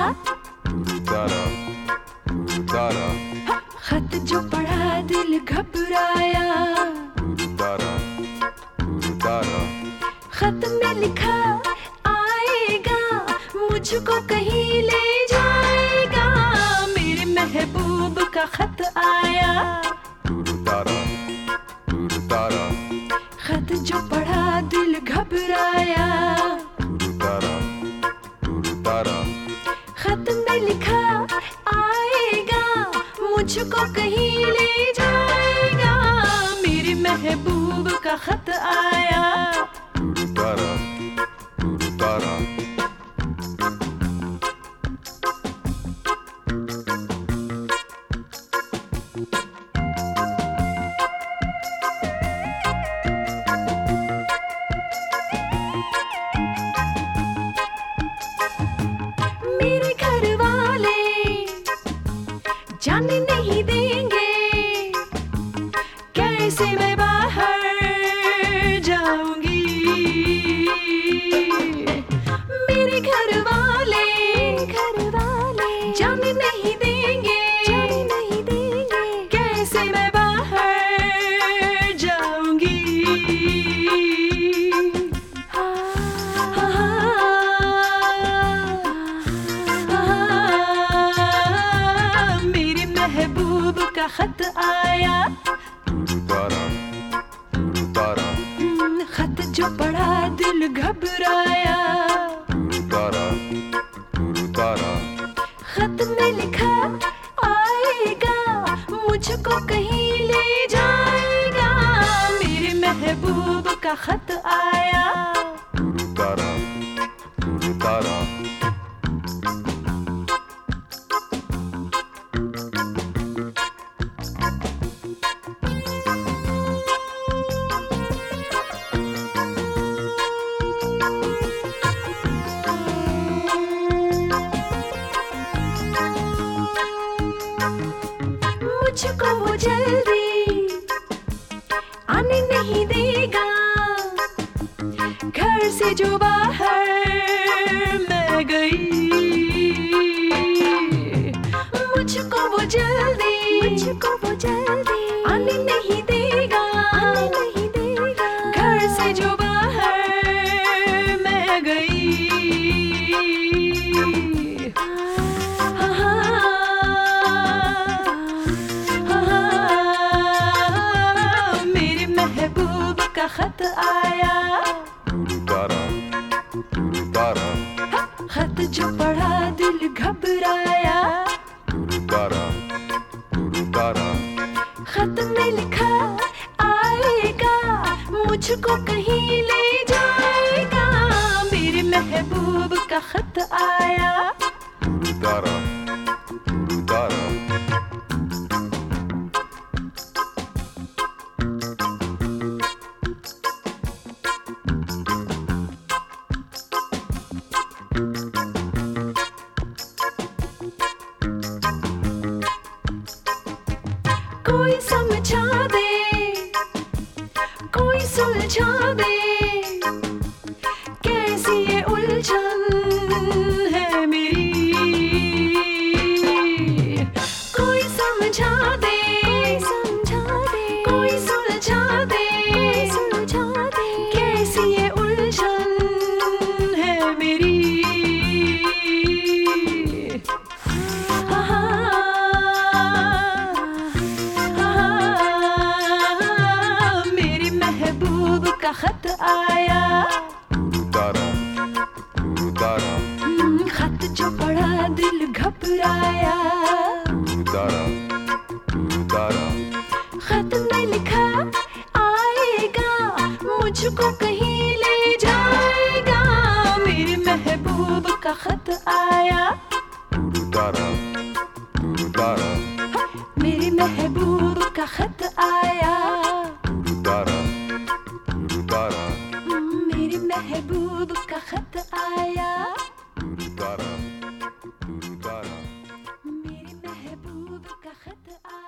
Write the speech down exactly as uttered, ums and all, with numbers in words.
तारा तारा खत जो पढ़ा दिल घबराया, तारा तारा खत में लिखा आएगा मुझको कहीं ले जाएगा, मेरे महबूब का खत आया। तारा तारा खत जो पढ़ा दिल घबराया, तारा तारा खत में लिखा आएगा मुझको कहीं ले जाएगा, मेरे महबूब का खत आया। तारा तारा मेरे घर वाले जाने नहीं देंगे कैसे मैं बाहर जाऊंगी, मेरे घर वाले घर वाले जाने नहीं देंगे जाने नहीं देंगे कैसे मैं बाहर जाऊंगी। मेरे महबूब का खत आया, तारा तारा खत जो पढ़ा दिल घबराया, तारा तारा खत में लिखा आएगा मुझको कहीं ले जाएगा, मेरे महबूब का खत आया। तारा तारा मुझको वो जल्दी आने नहीं देगा, घर से जो बाहर मैं गई, मुझको वो जल्दी मुझको वो जल्दी आने नहीं देगा, आने नहीं देगा, घर से जो बाहर मैं गई। महबूब का खत आया, तारा तारा खत जो पढ़ा दिल घबराया, तारा तारा खत में लिखा आएगा मुझको कहीं ले जाएगा, मेरे महबूब का खत आया। तारा तारा कोई समझा दे कोई सुलझा दे कैसी ये उलझन है मेरी, कोई समझा दे समझा दे कोई सुलझा दे सुलझा दे कैसी ये उलझन है मेरी। का खत आया, तारा तारा खत जो पढ़ा दिल घबराया, तारा तारा खत में लिखा आएगा मुझको कहीं ले जाएगा, मेरे महबूब का खत आया। तारा तारा मेरे महबूब का खत आया, तारा तारा मेरे महबूब का खत आया, तारा तारा मेरे महबूब का खत आया।